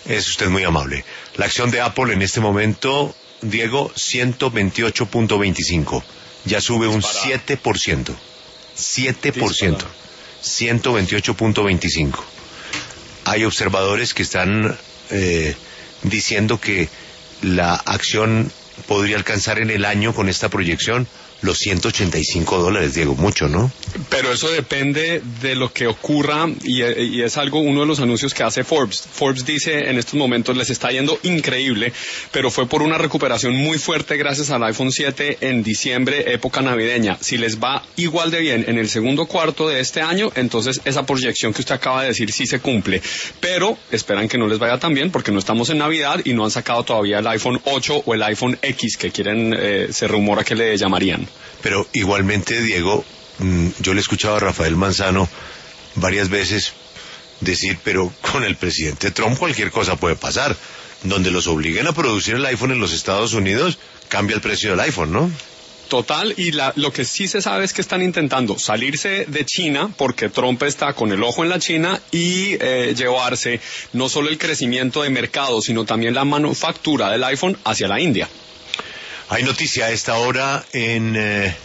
Es usted muy amable. La acción de Apple en este momento, Diego, 128.25. Ya sube un 7%. 7%. 128.25. Hay observadores que están diciendo que la acción podría alcanzar en el año con esta proyección los $185, Diego, mucho, ¿no? Pero eso depende de lo que ocurra y es algo, uno de los anuncios que hace Forbes. Forbes dice en estos momentos les está yendo increíble, pero fue por una recuperación muy fuerte gracias al iPhone 7 en diciembre, época navideña. Si les va igual de bien en el segundo cuarto de este año, entonces esa proyección que usted acaba de decir sí se cumple. Pero esperan que no les vaya tan bien porque no estamos en Navidad y no han sacado todavía el iPhone 8 o el iPhone X que quieren, se rumora que le llamarían. Pero igualmente, Diego, yo le he escuchado a Rafael Manzano varias veces decir, pero con el presidente Trump cualquier cosa puede pasar. Donde los obliguen a producir el iPhone en los Estados Unidos, cambia el precio del iPhone, ¿no? Total, y lo que sí se sabe es que están intentando salirse de China, porque Trump está con el ojo en la China, y llevarse no solo el crecimiento de mercado, sino también la manufactura del iPhone hacia la India. Hay noticia a esta hora en